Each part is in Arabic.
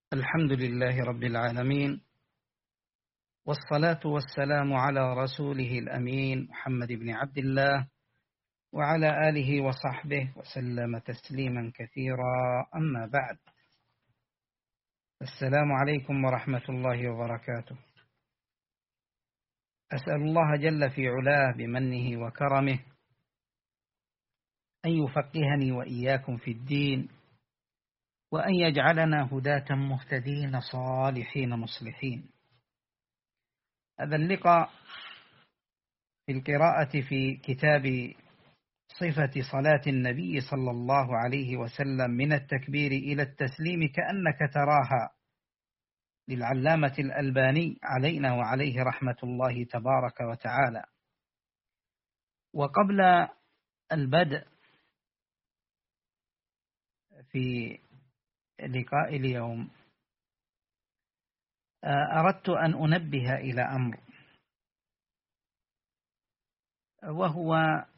الحمد لله رب العالمين، والصلاة والسلام على رسوله الأمين محمد بن عبد الله وعلى آله وصحبه وسلم تسليما كثيرا. أما بعد، السلام عليكم ورحمة الله وبركاته. أسأل الله جل في علاه بمنه وكرمه أن يفقهني وإياكم في الدين، وأن يجعلنا هداة مهتدين صالحين مصلحين. هذا اللقاء في القراءة في كتاب صفة صلاة النبي صلى الله عليه وسلم من التكبير إلى التسليم كأنك تراها، للعلامة الألباني علينا وعليه رحمة الله تبارك وتعالى. وقبل البدء في لقاء اليوم أردت أن أنبه إلى أمر، وهو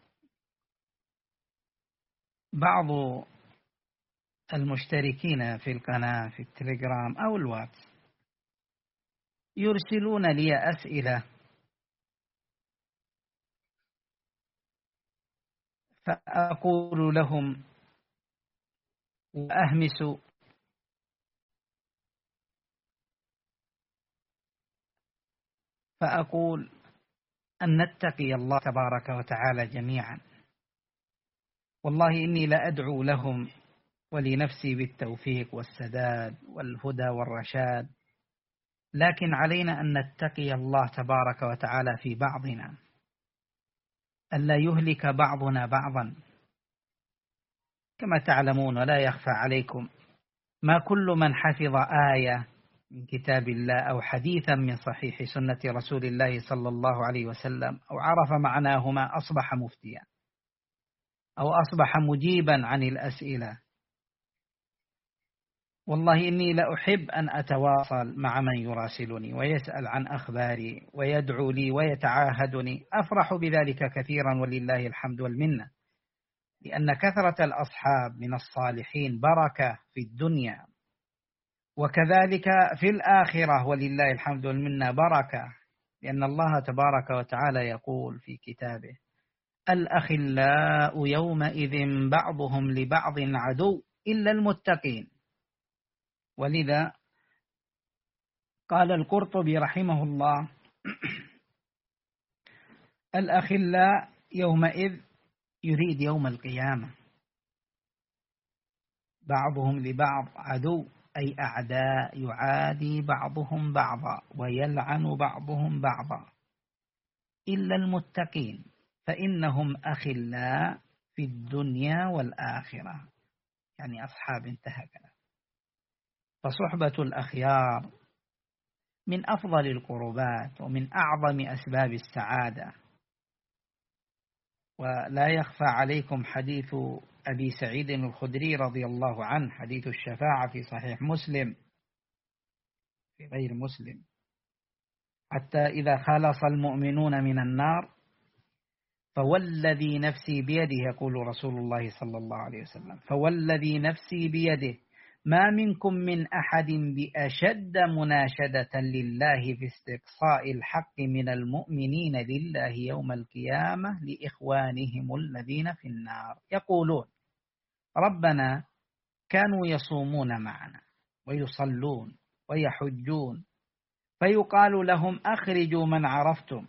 بعض المشتركين في القناة في التليجرام أو الواتس يرسلون لي أسئلة، فأقول لهم وأهمس فأقول أن نتقي الله تبارك وتعالى جميعا. والله إني لأدعو لهم ولنفسي بالتوفيق والسداد والهدى والرشاد، لكن علينا أن نتقي الله تبارك وتعالى في بعضنا، ألا يهلك بعضنا بعضا. كما تعلمون ولا يخفى عليكم، ما كل من حفظ آية من كتاب الله أو حديثا من صحيح سنة رسول الله صلى الله عليه وسلم أو عرف معناهما أصبح مفتيا أو أصبح مجيبا عن الأسئلة. والله إني لأحب أن أتواصل مع من يراسلني ويسأل عن أخباري ويدعو لي ويتعاهدني، أفرح بذلك كثيرا ولله الحمد والمنة، لأن كثرة الأصحاب من الصالحين بركة في الدنيا، وكذلك في الآخرة ولله الحمد والمنة بركة، لأن الله تبارك وتعالى يقول في كتابه: الأخلاء يومئذ بعضهم لبعض عدو إلا المتقين. ولذا قال القرطبي رحمه الله: الأخلاء يومئذ يريد يوم القيامة، بعضهم لبعض عدو أي أعداء، يعادي بعضهم بعضا ويلعن بعضهم بعضا، إلا المتقين فإنهم أخلاء في الدنيا والآخرة، يعني أصحاب انتهى كلام. فصحبة الأخيار من أفضل القربات ومن أعظم أسباب السعادة. ولا يخفى عليكم حديث أبي سعيد الخدري رضي الله عنه، حديث الشفاعة في صحيح مسلم في غير مسلم: حتى إذا خلص المؤمنون من النار فوالذي نفسي بيده، يقول رسول الله صلى الله عليه وسلم: فوالذي نفسي بيده ما منكم من أحد بأشد مناشدة لله في استقصاء الحق من المؤمنين لله يوم القيامة لإخوانهم الذين في النار، يقولون: ربنا كانوا يصومون معنا ويصلون ويحجون، فيقال لهم: أخرجوا من عرفتم،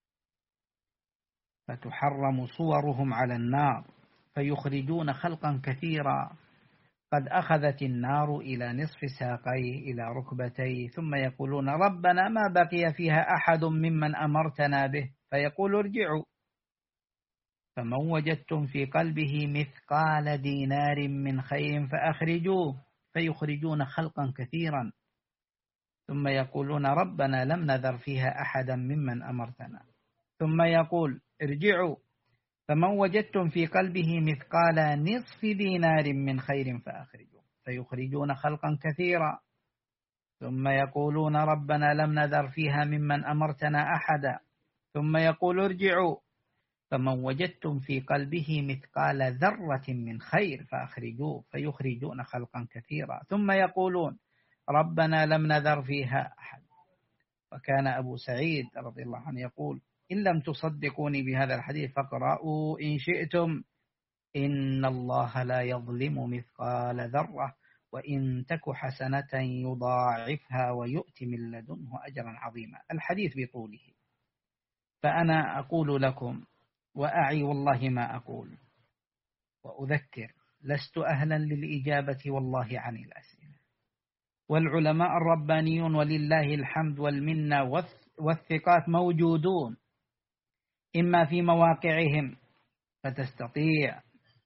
فتحرم صورهم على النار، فيخرجون خلقا كثيرا قد أخذت النار إلى نصف ساقيه إلى ركبتيه، ثم يقولون: ربنا ما بقي فيها أحد ممن أمرتنا به، فيقول: ارجعوا فمن وجدتم في قلبه مثقال دينار من خير فأخرجوه، فيخرجون خلقا كثيرا، ثم يقولون: ربنا لم نذر فيها أحدا ممن أمرتنا، ثم يقول: ارجعوا فمن وجدتم في قلبه مثقال نصف دينار من خير فأخرجوه، فيخرجون خلقا كثيرا، ثم يقولون: ربنا لم نذر فيها ممن أمرتنا أحدا، ثم يقول: ارجعوا فمن وجدتم في قلبه مثقال ذرة من خير فأخرجوه، فيخرجون خلقا كثيرا، ثم يقولون: ربنا لم نذر فيها أحد. وكان أبو سعيد رضي الله عنه يقول إن لم تصدقوني بهذا الحديث فاقرأوا إن شئتم إن الله لا يظلم مثقال ذرة وإن تك حسنة يضاعفها ويؤتي من لدنه أجرا عظيما. الحديث بطوله، فأنا أقول لكم وأعي والله ما أقول وأذكر لست أهلا للإجابة والله عن الأسئلة، والعلماء الربانيون ولله الحمد والمنة والثقات موجودون، إما في مواقعهم فتستطيع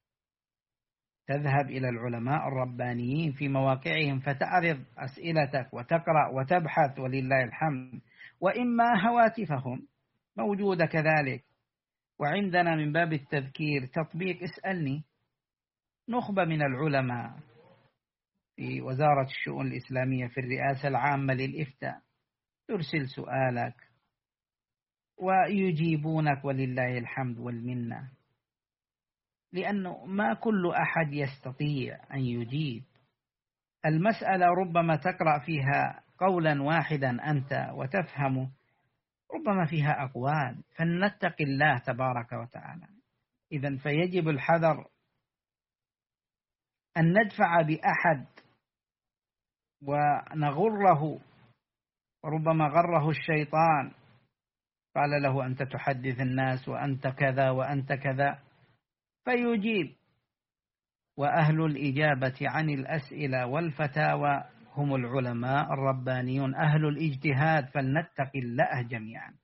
تذهب إلى العلماء الربانيين في مواقعهم فتعرض أسئلتك وتقرأ وتبحث ولله الحمد، وإما هواتفهم موجودة كذلك. وعندنا من باب التذكير تطبيق اسألني، نخبة من العلماء في وزارة الشؤون الإسلامية في الرئاسة العامة للإفتاء ترسل سؤالك ويجيبونك ولله الحمد والمنة، لأنه ما كل أحد يستطيع أن يجيب. المسألة ربما تقرأ فيها قولا واحدا أنت وتفهمه، ربما فيها أقوال، فلنتق الله تبارك وتعالى. إذن فيجب الحذر أن ندفع بأحد ونغره، وربما غره الشيطان قال له أنت تحدث الناس وأنت كذا وأنت كذا فيجيب. وأهل الإجابة عن الأسئلة والفتاوى هم العلماء الربانيون أهل الاجتهاد، فلنتق الله جميعا.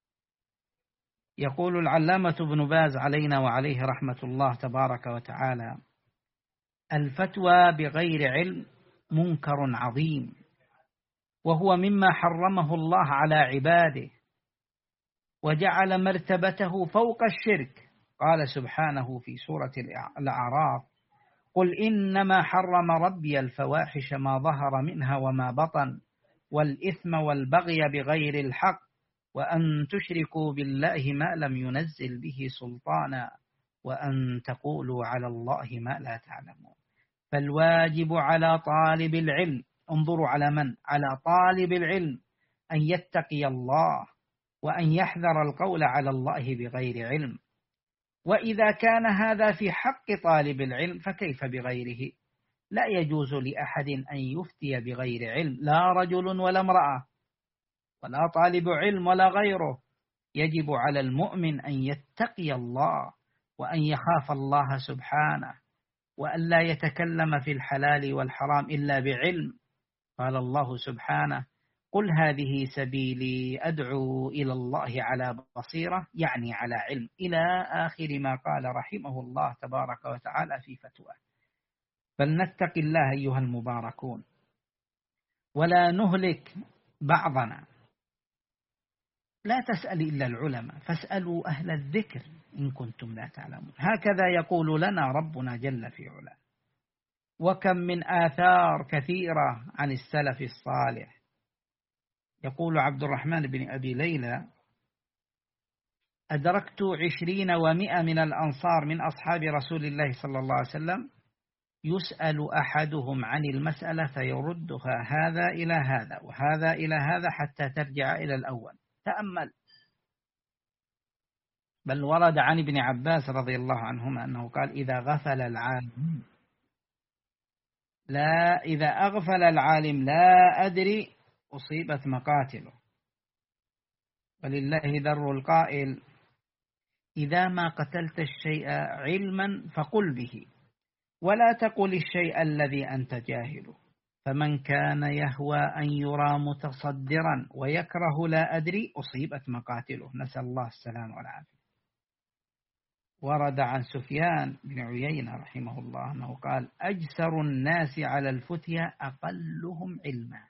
يقول العلامة ابن باز علينا وعليه رحمة الله تبارك وتعالى: الفتوى بغير علم منكر عظيم، وهو مما حرمه الله على عباده وجعل مرتبته فوق الشرك. قال سبحانه في سورة الأعراف: قل إنما حرم ربي الفواحش ما ظهر منها وما بطن والإثم والبغي بغير الحق وأن تشركوا بالله ما لم ينزل به سلطانا وأن تقولوا على الله ما لا تعلمون. فالواجب على طالب العلم، انظروا على من؟ على طالب العلم، أن يتقي الله وأن يحذر القول على الله بغير علم. وإذا كان هذا في حق طالب العلم فكيف بغيره؟ لا يجوز لأحد أن يفتي بغير علم، لا رجل ولا امرأة ولا طالب علم ولا غيره. يجب على المؤمن أن يتقي الله وأن يخاف الله سبحانه وأن لا يتكلم في الحلال والحرام إلا بعلم. قال الله سبحانه: قل هذه سبيلي أدعو إلى الله على بصيرة، يعني على علم، إلى آخر ما قال رحمه الله تبارك وتعالى في فتواه. فلنتق الله أيها المباركون ولا نهلك بعضنا. لا تسأل إلا العلماء، فاسألوا أهل الذكر إن كنتم لا تعلمون. هكذا يقول لنا ربنا جل في علاه. وكم من آثار كثيرة عن السلف الصالح. يقول عبد الرحمن بن أبي ليلى: أدركت 20 و100 من الأنصار من أصحاب رسول الله صلى الله عليه وسلم يسأل أحدهم عن المسألة فيردها هذا إلى هذا وهذا إلى هذا حتى ترجع إلى الأول. تأمل. بل ورد عن ابن عباس رضي الله عنهما أنه قال: إذا أغفل العالم لا أدري أصيبت مقاتله. ولله در القائل: إذا ما قتلت الشيء علما فقل به ولا تقل الشيء الذي أنت جاهله، فمن كان يهوى أن يرى متصدرا ويكره لا أدري أصيبت مقاتله. نسأل الله السلام والعافية. ورد عن سفيان بن عيينة رحمه الله أنه قال: أجسر الناس على الفتيا أقلهم علما.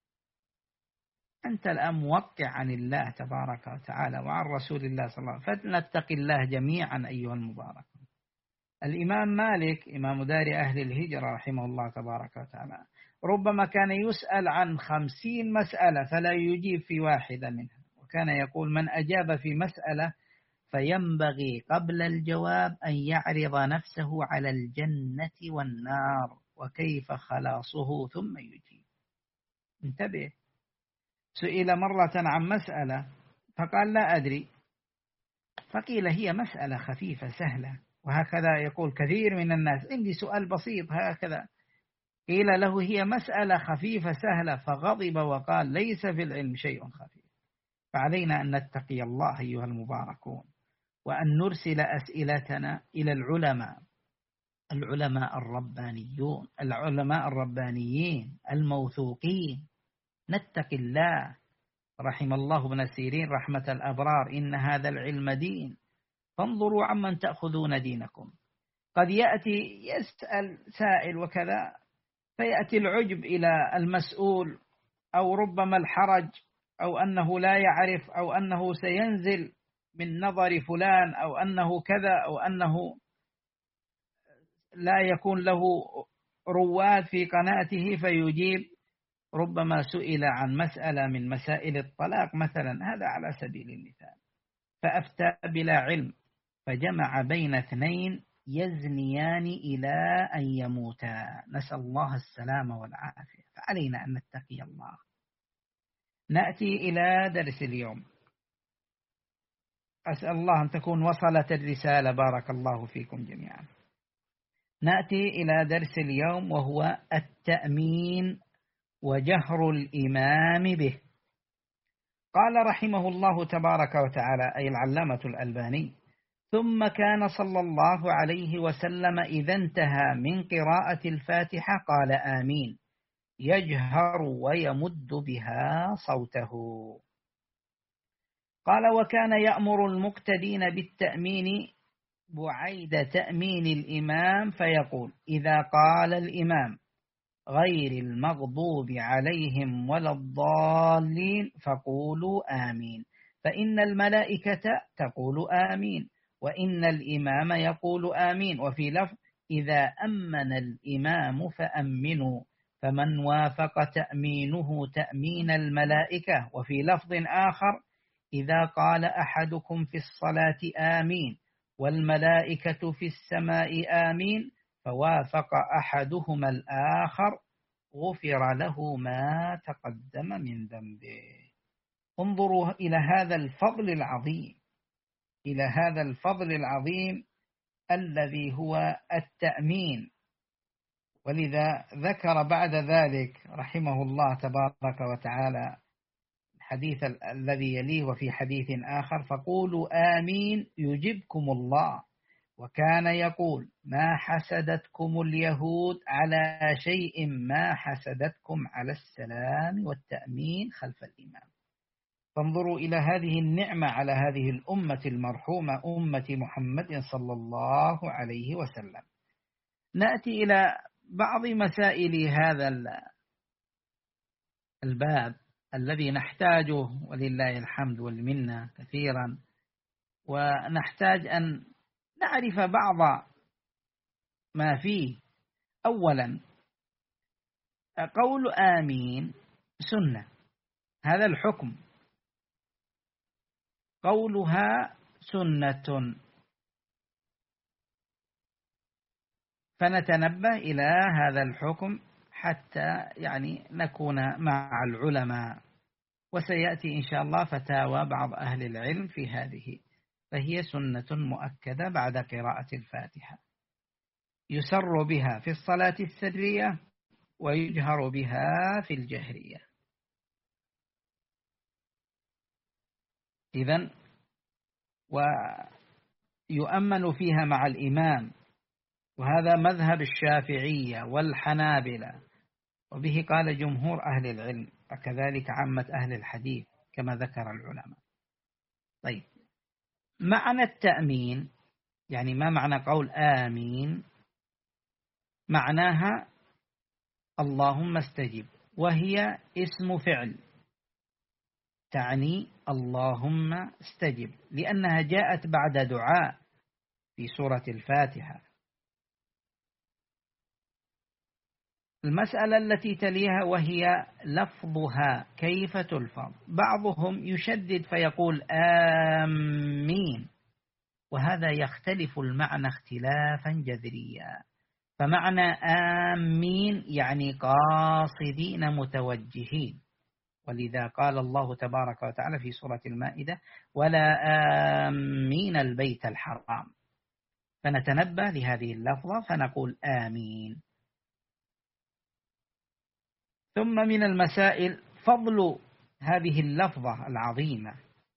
أنت الآن موقع عن الله تبارك وتعالى وعن رسول الله صلى الله عليه وسلم، فلنتق الله جميعا أيها المبارك. الإمام مالك إمام دار أهل الهجرة رحمه الله تبارك وتعالى ربما كان يسأل عن 50 مسألة فلا يجيب في واحدة منها، وكان يقول: من أجاب في مسألة فينبغي قبل الجواب أن يعرض نفسه على الجنة والنار وكيف خلاصه ثم يجيب. انتبه. سئل مرة عن مسألة فقال لا أدري، فقيل هي مسألة خفيفة سهلة، وهكذا يقول كثير من الناس، عندي سؤال بسيط هكذا، قيل له هي مسألة خفيفة سهلة، فغضب وقال ليس في العلم شيء خفيف. فعلينا أن نتقي الله أيها المباركون، وأن نرسل أسئلتنا إلى العلماء الربانيون، العلماء الربانيين الموثوقين. نتقي الله. رحم الله ابن سيرين رحمة الأبرار: إن هذا العلم دين فانظروا عمن تأخذون دينكم. قد يأتي يسأل سائل وكذا، فيأتي العجب إلى المسؤول، أو ربما الحرج، أو أنه لا يعرف، أو أنه سينزل من نظر فلان، أو أنه كذا، أو أنه لا يكون له رواد في قناته فيجيب. ربما سئل عن مسألة من مسائل الطلاق مثلا، هذا على سبيل المثال، فأفتى بلا علم، فجمع بين اثنين يزنيان إلى أن يموتا، نسأل الله السلامة والعافية. فعلينا أن نتقي الله. نأتي إلى درس اليوم. أسأل الله أن تكون وصلت الرسالة، بارك الله فيكم جميعا. نأتي إلى درس اليوم، وهو التأمين وجهر الإمام به. قال رحمه الله تبارك وتعالى، أي العلامة الألباني: ثم كان صلى الله عليه وسلم إذا انتهى من قراءة الفاتحة قال آمين، يجهر ويمد بها صوته. قال: وكان يأمر المقتدين بالتأمين بعيد تأمين الإمام، فيقول: إذا قال الإمام غير المغضوب عليهم ولا الضالين فقولوا آمين، فإن الملائكة تقول آمين، وإن الإمام يقول آمين. وفي لفظ: إذا أمن الإمام فأمنوا، فمن وافق تأمينه تأمين الملائكة. وفي لفظ آخر: إذا قال أحدكم في الصلاة آمين والملائكة في السماء آمين فوافق أحدهما الآخر غفر له ما تقدم من ذنبه. انظروا إلى هذا الفضل العظيم، إلى هذا الفضل العظيم الذي هو التأمين. ولذا ذكر بعد ذلك رحمه الله تبارك وتعالى الحديث الذي يليه: وفي حديث آخر: فقولوا آمين يجبكم الله. وكان يقول: ما حسدتكم اليهود على شيء ما حسدتكم على السلام والتأمين خلف الإمام. فانظروا إلى هذه النعمة على هذه الأمة المرحومة، أمة محمد صلى الله عليه وسلم. نأتي إلى بعض مسائل هذا الباب الذي نحتاجه ولله الحمد والمنة كثيرا، ونحتاج أن نعرف بعض ما فيه. أولا، قول آمين سنة، هذا الحكم، قولها سنة، فنتنبه إلى هذا الحكم حتى نكون مع العلماء. وسيأتي إن شاء الله فتاوى بعض أهل العلم في هذه، فهي سنة مؤكدة بعد قراءة الفاتحة، يسر بها في الصلاة السرية ويجهر بها في الجهرية. إذن ويؤمن فيها مع الإمام، وهذا مذهب الشافعية والحنابلة، وبه قال جمهور أهل العلم، وكذلك عامة أهل الحديث كما ذكر العلماء. طيب، معنى التأمين، ما معنى قول آمين؟ معناها اللهم استجب، وهي اسم فعل تعني اللهم استجب، لأنها جاءت بعد دعاء في سورة الفاتحة. المسألة التي تليها وهي لفظها، كيف تلفظ؟ بعضهم يشدد فيقول آمين، وهذا يختلف المعنى اختلافا جذريا. فمعنى آمين يعني قاصدين متوجهين، ولذا قال الله تبارك وتعالى في سورة المائدة ولا آمين البيت الحرام. فنتنبه لهذه اللفظة فنقول آمين. ثم من المسائل فضل هذه اللفظة العظيمة،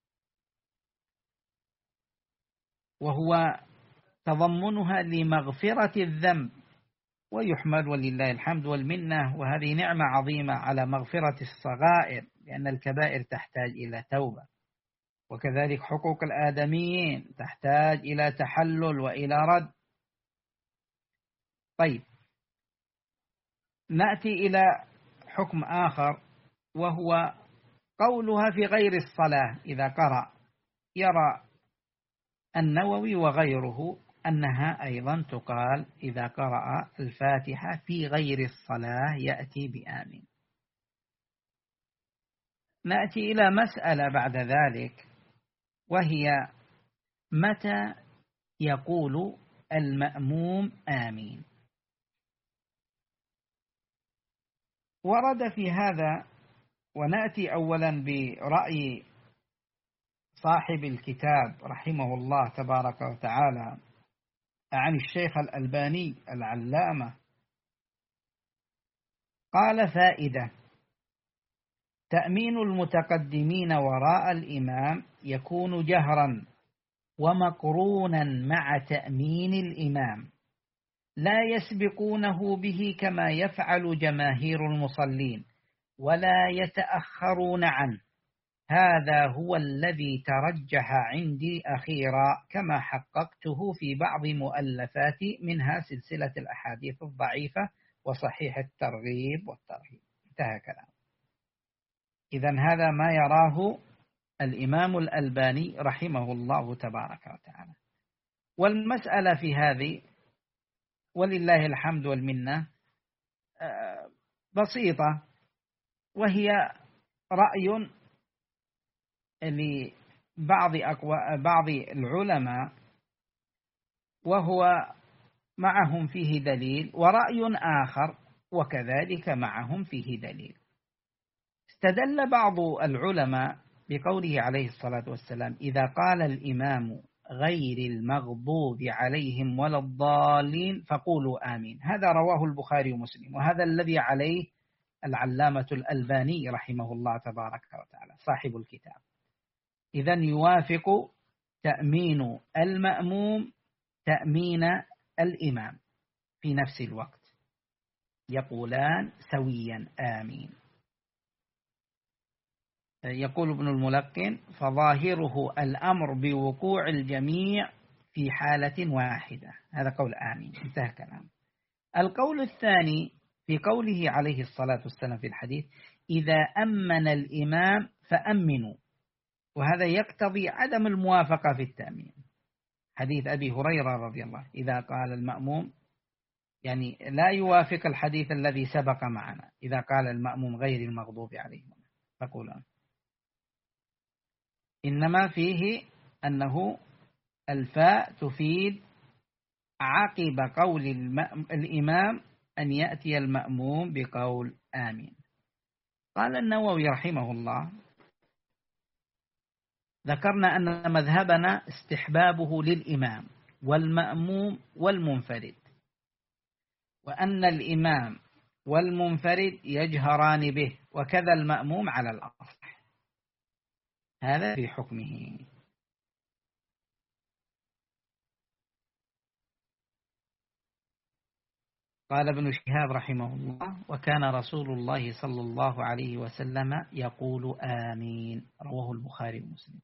وهو تضمنها لمغفرة الذنب، ويحمد ولله الحمد والمنة، وهذه نعمة عظيمة على مغفرة الصغائر، لأن الكبائر تحتاج إلى توبة، وكذلك حقوق الآدميين تحتاج إلى تحلل وإلى رد. طيب، نأتي إلى حكم آخر، وهو قولها في غير الصلاة إذا قرأ. يرى النووي وغيره أنها أيضا تقال إذا قرأ الفاتحة في غير الصلاة يأتي بآمين. نأتي إلى مسألة بعد ذلك، وهي متى يقول المأموم آمين؟ ورد في هذا، ونأتي أولا برأي صاحب الكتاب رحمه الله تبارك وتعالى عن الشيخ الألباني العلامة. قال: فائدة: تأمين المتقدمين وراء الإمام يكون جهرا ومقرونا مع تأمين الإمام، لا يسبقونه به كما يفعل جماهير المصلين، ولا يتأخرون عنه. هذا هو الذي ترجح عندي أخيرا، كما حققته في بعض مؤلفاتي، منها سلسلة الأحاديث الضعيفة وصحيح الترغيب والترهيب. انتهى كلام. إذن هذا ما يراه الإمام الألباني رحمه الله تبارك وتعالى. والمسألة في هذه ولله الحمد والمنة بسيطة، وهي رأي بعض العلماء، وهو معهم فيه دليل، ورأي آخر وكذلك معهم فيه دليل. استدل بعض العلماء بقوله عليه الصلاة والسلام: إذا قال الإمام غير المغضوب عليهم ولا الضالين فقولوا آمين. هذا رواه البخاري ومسلم، وهذا الذي عليه العلامة الألباني رحمه الله تبارك وتعالى صاحب الكتاب. إذن يوافق تأمين المأموم تأمين الإمام في نفس الوقت، يقولان سويا آمين. يقول ابن الملقن: فظاهره الأمر بوقوع الجميع في حالة واحدة. هذا قول آمين، انتهى كلام. القول الثاني في قوله عليه الصلاة والسلام في الحديث: إذا أمن الإمام فأمنوا، وهذا يقتضي عدم الموافقة في التأمين. حديث أبي هريرة رضي الله، إذا قال المأموم، يعني لا يوافق الحديث الذي سبق معنا، إذا قال المأموم غير المغضوب عليهم فقولوا. إنما فيه أنه الفاء تفيد عقب قول الإمام أن يأتي المأموم بقول آمين. قال النووي رحمه الله: ذكرنا أن مذهبنا استحبابه للإمام والمأموم والمنفرد، وأن الإمام والمنفرد يجهران به، وكذا المأموم على الأصح. هذا في حكمه. قال ابن شهاب رحمه الله: وكان رسول الله صلى الله عليه وسلم يقول آمين. رواه البخاري ومسلم.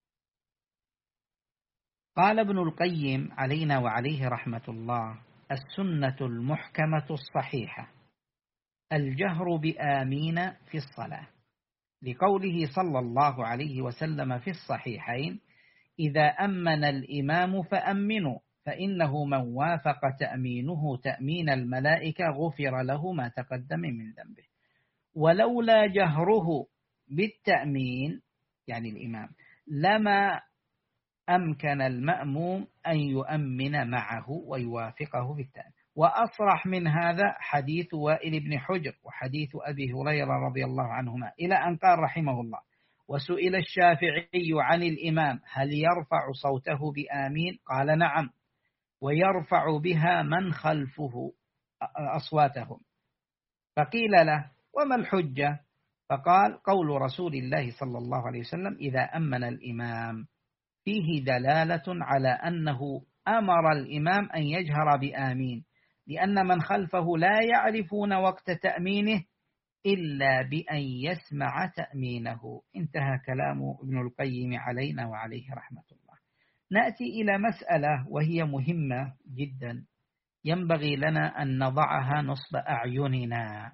قال ابن القيم علينا وعليه رحمة الله: السنة المحكمة الصحيحة الجهر بآمين في الصلاة، لقوله صلى الله عليه وسلم في الصحيحين: إذا أمن الإمام فأمنوا، فإنه من وافق تأمينه تأمين الملائكة غفر له ما تقدم من ذنبه. ولولا جهره بالتأمين، يعني الإمام، لما أمكن المأموم أن يؤمن معه ويوافقه في التأمين. وأصرح من هذا حديث وائل بن حجر وحديث أبي هريرة رضي الله عنهما، إلى أن قال رحمه الله: وسئل الشافعي عن الإمام هل يرفع صوته بآمين؟ قال: نعم، ويرفع بها من خلفه أصواتهم. فقيل له: وما الحجة؟ فقال: قول رسول الله صلى الله عليه وسلم: إذا أمن الإمام، فيه دلالة على أنه أمر الإمام أن يجهر بآمين، لأن من خلفه لا يعرفون وقت تأمينه إلا بأن يسمع تأمينه. انتهى كلام ابن القيم علينا وعليه رحمة الله. نأتي إلى مسألة وهي مهمة جدا، ينبغي لنا أن نضعها نصب أعيننا.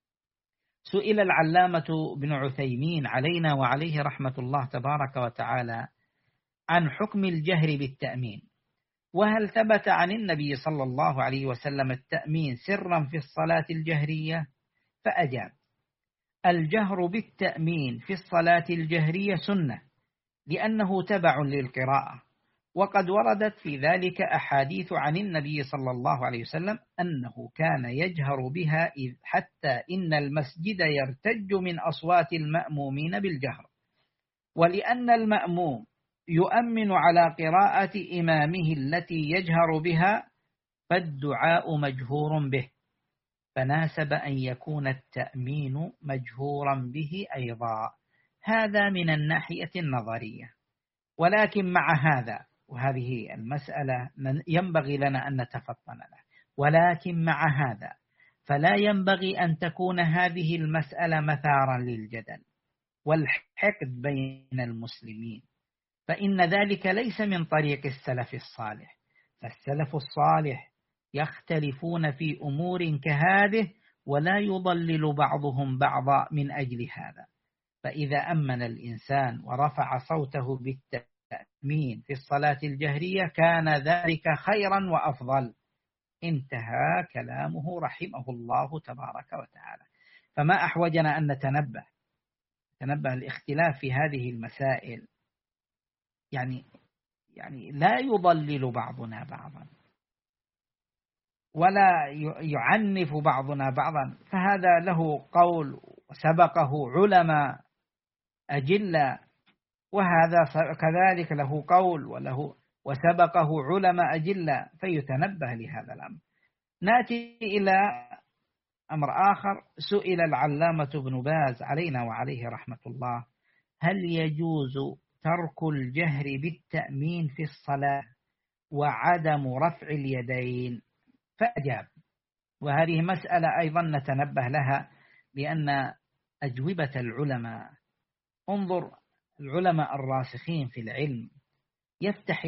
سئل العلامة ابن عثيمين علينا وعليه رحمة الله تبارك وتعالى عن حكم الجهر بالتأمين، وهل ثبت عن النبي صلى الله عليه وسلم التأمين سرا في الصلاة الجهرية؟ فأجاب: الجهر بالتأمين في الصلاة الجهرية سنة، لأنه تبع للقراءة، وقد وردت في ذلك أحاديث عن النبي صلى الله عليه وسلم أنه كان يجهر بها، إذ حتى إن المسجد يرتج من أصوات المأمومين بالجهر. ولأن المأموم يؤمن على قراءة إمامه التي يجهر بها، فالدعاء مجهور به، فناسب أن يكون التأمين مجهورا به أيضا. هذا من الناحية النظرية. ولكن مع هذا، وهذه المسألة ينبغي لنا أن نتفطن لها، ولكن مع هذا فلا ينبغي أن تكون هذه المسألة مثارا للجدل والحقد بين المسلمين، فإن ذلك ليس من طريق السلف الصالح. فالسلف الصالح يختلفون في أمور كهذه، ولا يضلل بعضهم بعضا من أجل هذا. فإذا أمن الإنسان ورفع صوته بالتأمين في الصلاة الجهرية كان ذلك خيرا وأفضل. انتهى كلامه رحمه الله تبارك وتعالى. فما أحوجنا أن نتنبه الاختلاف في هذه المسائل، يعني لا يضلل بعضنا بعضا ولا يعنف بعضنا بعضا، فهذا له قول سبقه علماء أجلة، وهذا كذلك له قول وسبقه علماء أجلة، فيتنبه لهذا الأمر. نأتي إلى أمر آخر. سئل العلامة ابن باز علينا وعليه رحمة الله: هل يجوز ترك الجهر بالتأمين في الصلاة وعدم رفع اليدين؟ فأجاب، وهذه مسألة أيضا نتنبه لها، لأن أجوبة العلماء، انظر العلماء الراسخين في العلم يفتح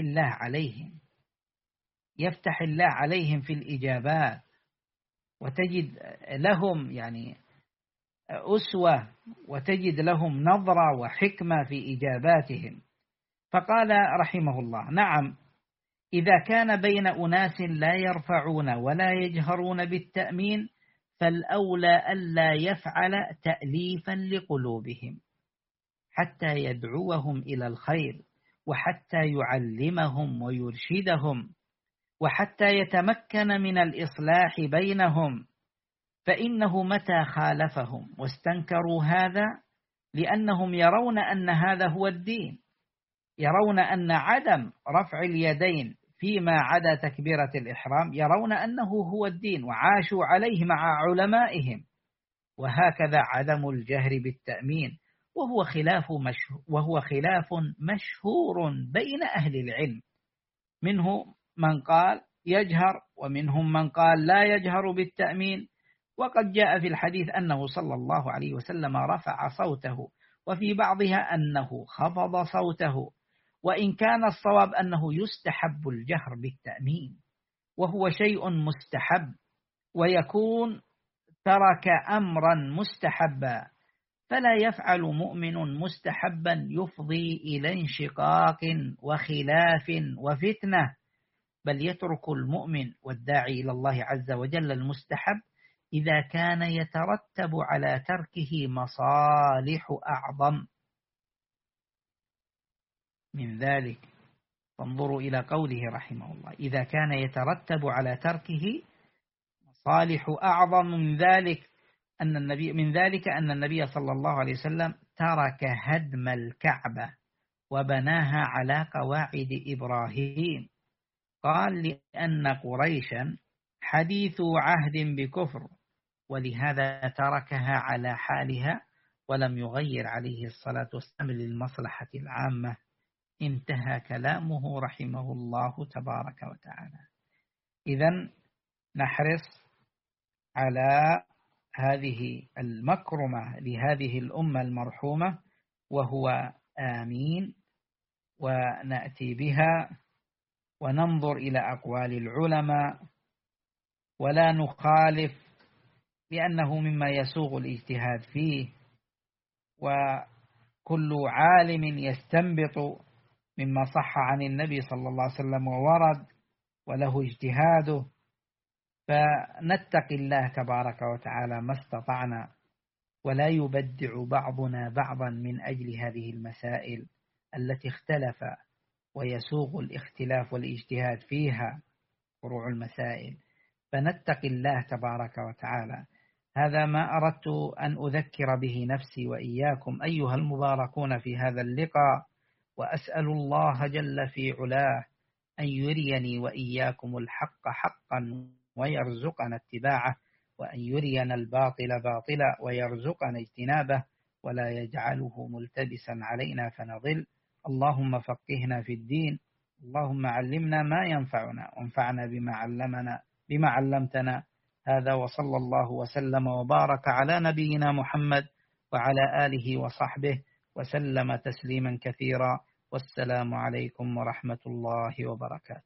الله عليهم في الإجابات، وتجد لهم يعني أسوة، وتجد لهم نظرة وحكمة في إجاباتهم. فقال رحمه الله: نعم، إذا كان بين أناس لا يرفعون ولا يجهرون بالتأمين، فالأولى ألا يفعل تأليفا لقلوبهم، حتى يدعوهم إلى الخير، وحتى يعلمهم ويرشدهم، وحتى يتمكن من الإصلاح بينهم. فإنه متى خالفهم واستنكروا هذا، لأنهم يرون أن هذا هو الدين، يرون أن عدم رفع اليدين فيما عدا تكبيرة الإحرام يرون أنه هو الدين، وعاشوا عليه مع علمائهم. وهكذا عدم الجهر بالتأمين، وهو خلاف مشهور بين أهل العلم، منه من قال يجهر، ومنهم من قال لا يجهر بالتأمين. وقد جاء في الحديث أنه صلى الله عليه وسلم رفع صوته، وفي بعضها أنه خفض صوته، وإن كان الصواب أنه يستحب الجهر بالتأمين، وهو شيء مستحب، ويكون ترك أمرا مستحبا، فلا يفعل مؤمن مستحبا يفضي إلى انشقاق وخلاف وفتنة، بل يترك المؤمن والداعي إلى الله عز وجل المستحب إذا كان يترتب على تركه مصالح أعظم من ذلك. فانظروا إلى قوله رحمه الله: إذا كان يترتب على تركه صالح أعظم من ذلك أن النبي صلى الله عليه وسلم ترك هدم الكعبة وبناها على قواعد إبراهيم. قال لأن قريشا حديث عهد بكفر، ولهذا تركها على حالها ولم يغير عليه الصلاة والسلام للمصلحة العامة. انتهى كلامه رحمه الله تبارك وتعالى. إذن نحرص على هذه المكرمة لهذه الأمة المرحومة، وهو آمين، ونأتي بها وننظر إلى أقوال العلماء ولا نخالف، لأنه مما يسوغ الاجتهاد فيه، وكل عالم يستنبط مما صح عن النبي صلى الله عليه وسلم وورد وله اجتهاده، فنتقي الله تبارك وتعالى ما استطعنا، ولا يبدع بعضنا بعضا من أجل هذه المسائل التي اختلف ويسوغ الاختلاف والاجتهاد فيها فروع المسائل، فنتقي الله تبارك وتعالى. هذا ما أردت أن أذكر به نفسي وإياكم أيها المباركون في هذا اللقاء، وأسأل الله جل في علاه أن يريني وإياكم الحق حقا ويرزقنا اتباعه، وأن يرينا الباطل باطلا ويرزقنا اجتنابه، ولا يجعله ملتبسا علينا فنضل. اللهم فقهنا في الدين، اللهم علمنا ما ينفعنا وانفعنا بما علمتنا. هذا وصلى الله وسلم وبارك على نبينا محمد وعلى آله وصحبه وسلم تسليما كثيرا، والسلام عليكم ورحمة الله وبركاته.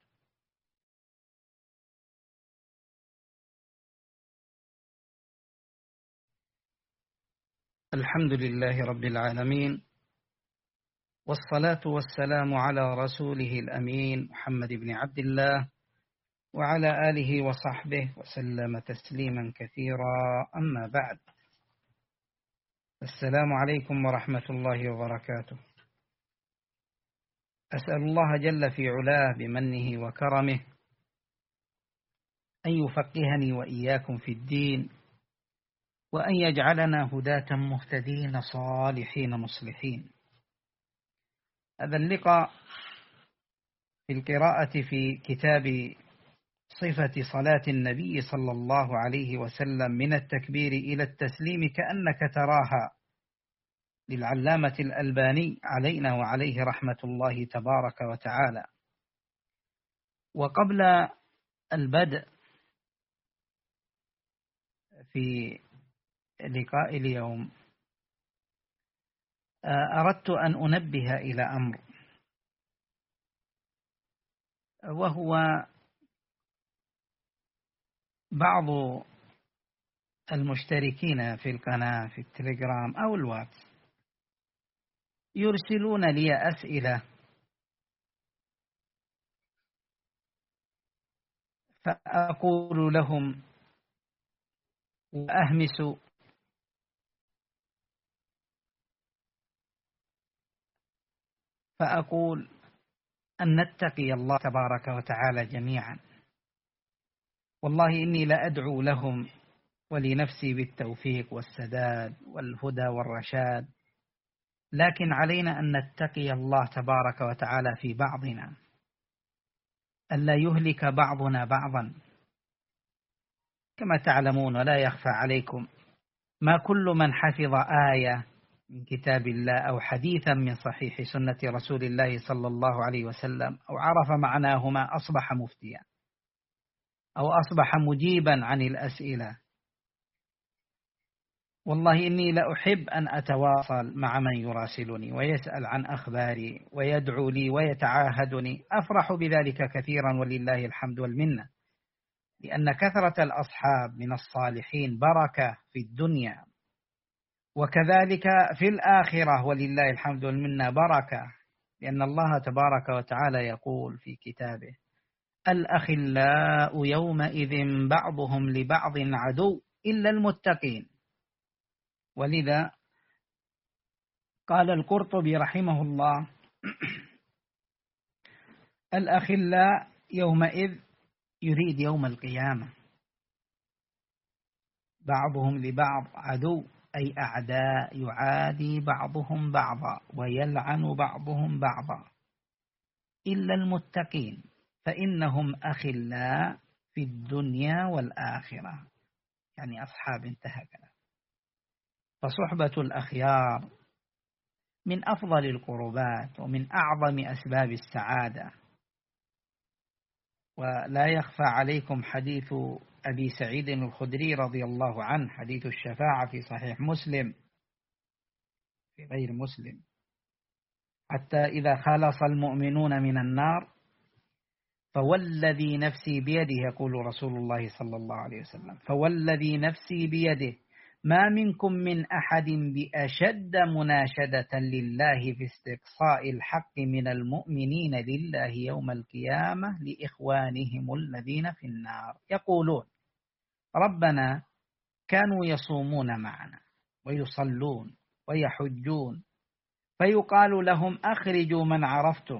الحمد لله رب العالمين، والصلاة والسلام على رسوله الأمين محمد بن عبد الله وعلى آله وصحبه وسلم تسليما كثيرا. أما بعد، السلام عليكم ورحمة الله وبركاته. أسأل الله جل في علاه بمنه وكرمه أن يفقهني وإياكم في الدين، وأن يجعلنا هداة مهتدين صالحين مصلحين. هذا اللقاء في القراءة في كتاب صفة صلاة النبي صلى الله عليه وسلم من التكبير إلى التسليم كأنك تراها، للعلامة الألباني علينا وعليه رحمة الله تبارك وتعالى. وقبل البدء في لقاء اليوم أردت أن أنبه إلى أمر، وهو بعض المشتركين في القناة في التليجرام أو الواتس يرسلون لي أسئلة، فأقول لهم وأهمس فأقول أن نتقي الله تبارك وتعالى جميعا. والله إني لأدعو لهم ولنفسي بالتوفيق والسداد والهدى والرشاد، لكن علينا أن نتقي الله تبارك وتعالى في بعضنا، ألا يهلك بعضنا بعضا. كما تعلمون ولا يخفى عليكم، ما كل من حفظ آية من كتاب الله أو حديثا من صحيح سنة رسول الله صلى الله عليه وسلم أو عرف معناهما أصبح مفتيا أو أصبح مجيبا عن الأسئلة. والله إني لأحب أن أتواصل مع من يراسلني ويسأل عن أخباري ويدعو لي ويتعاهدني، أفرح بذلك كثيرا ولله الحمد والمنة، لأن كثرة الأصحاب من الصالحين بركة في الدنيا، وكذلك في الآخرة ولله الحمد والمنة بركة، لأن الله تبارك وتعالى يقول في كتابه: الأخلاء يومئذ بعضهم لبعض عدو إلا المتقين. ولذا قال القرطبي رحمه الله: الأخلاء يومئذ يريد يوم القيامة، بعضهم لبعض عدو، أي أعداء، يعادي بعضهم بعضا ويلعن بعضهم بعضا، إلا المتقين فإنهم أخلاء في الدنيا والآخرة، يعني أصحاب انتهى كلام. فصحبة الأخيار من أفضل القربات ومن أعظم أسباب السعادة. ولا يخفى عليكم حديث أبي سعيد الخدري رضي الله عنه، حديث الشفاعة في صحيح مسلم في غير مسلم: حتى إذا خلص المؤمنون من النار فوالذي نفسي بيده، يقول رسول الله صلى الله عليه وسلم: فوالذي نفسي بيده ما منكم من أحد بأشد مناشدة لله في استقصاء الحق من المؤمنين لله يوم القيامة لإخوانهم الذين في النار، يقولون: ربنا كانوا يصومون معنا ويصلون ويحجون، فيقال لهم: أخرجوا من عرفتم،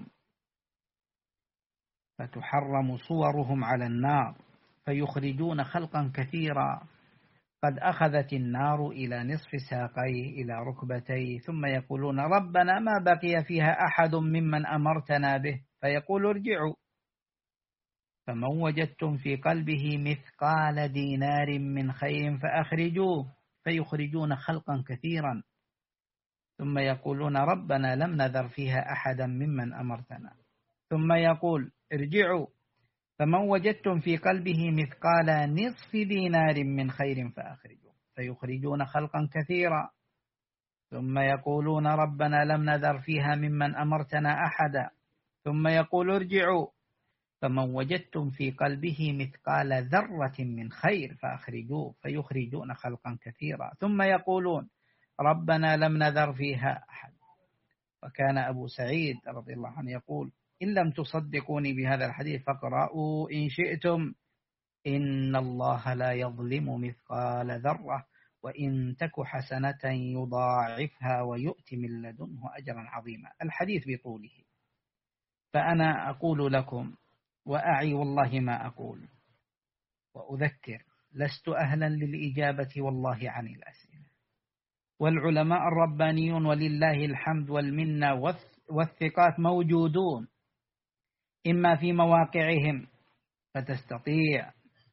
فتحرم صورهم على النار، فيخرجون خلقا كثيرا قد أخذت النار إلى نصف ساقيه إلى ركبتيه، ثم يقولون: ربنا ما بقي فيها أحد ممن أمرتنا به، فيقول: ارجعوا، فمن وجدتم في قلبه مثقال دينار من خير فأخرجوه، فيخرجون خلقا كثيرا، ثم يقولون: ربنا لم نذر فيها أحدا ممن أمرتنا، ثم يقول: ارجعوا، فمن وجدتم في قلبه مثقال نصف دينار من خير فأخرجوه، فيخرجون خلقا كثيرا، ثم يقولون: ربنا لم نذر فيها ممن أمرتنا أحدا، ثم يقول: ارجعوا، فمن وجدتم في قلبه مثقال ذرة من خير فأخرجوه، فيخرجون خلقا كثيرا، ثم يقولون: ربنا لم نذر فيها أحد. وكان أبو سعيد رضي الله عنه يقول: إن لم تصدقوني بهذا الحديث فاقرأوا إن شئتم، إن الله لا يظلم مثقال ذرة، وإن تك حسنة يضاعفها ويؤتي من لدنه أجرا عظيما. الحديث بطوله، فأنا أقول لكم وأعي والله ما أقول وأذكر: لست أهلا للإجابة والله عن الأسئلة، والعلماء الربانيون ولله الحمد والمنة والثقات موجودون، إما في مواقعهم فتستطيع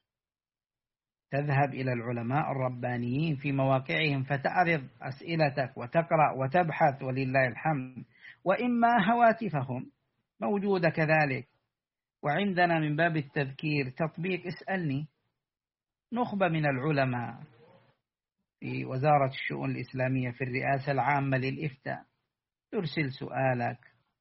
تذهب إلى العلماء الربانيين في مواقعهم فتعرض أسئلتك وتقرأ وتبحث ولله الحمد، وإما هواتفهم موجودة كذلك. وعندنا من باب التذكير تطبيق اسألني، نخبة من العلماء في وزارة الشؤون الإسلامية في الرئاسة العامة للإفتاء، ترسل سؤالك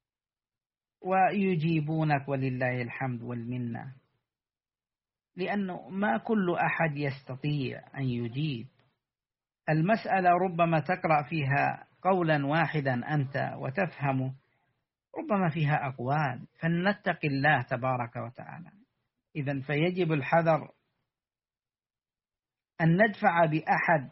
ويجيبونك ولله الحمد والمنة، لأنه ما كل أحد يستطيع أن يجيب. المسألة ربما تقرأ فيها قولا واحدا أنت وتفهمه، ربما فيها أقوال، فلنتق الله تبارك وتعالى. إذن فيجب الحذر أن ندفع بأحد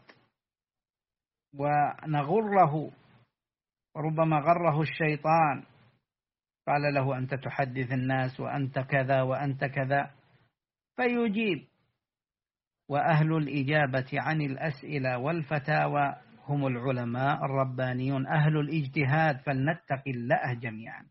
ونغره، وربما غره الشيطان، قال له: أنت تحدث الناس وأنت كذا وأنت كذا، فيجيب. وأهل الإجابة عن الأسئلة والفتاوى هم العلماء الربانيون أهل الاجتهاد، فلنتق الله جميعا.